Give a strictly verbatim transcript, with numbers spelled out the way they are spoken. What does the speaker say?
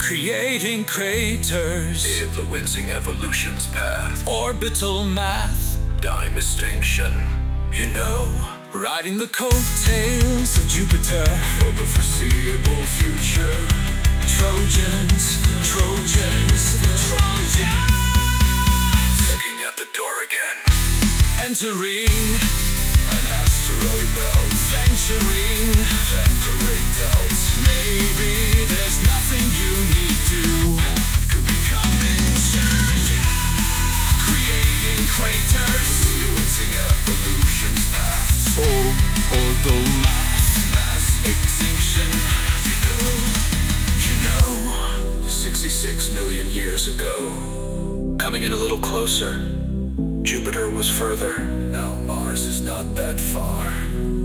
creating craters, influencing evolution's path, orbital math, time extinction. you know, riding the coattails of Jupiter, For the foreseeable future, Trojans, Trojans, Trojans, knocking at the door again. entering, An asteroid belt, venturing. evaporate belts, Maybe there's nothing you need to could be coming soon. creating craters, Influencing evolution's path, or orbital math, mass extinction. you know, you know. sixty-six million years ago, coming in a little closer. Jupiter was further. Now Mars is not that far.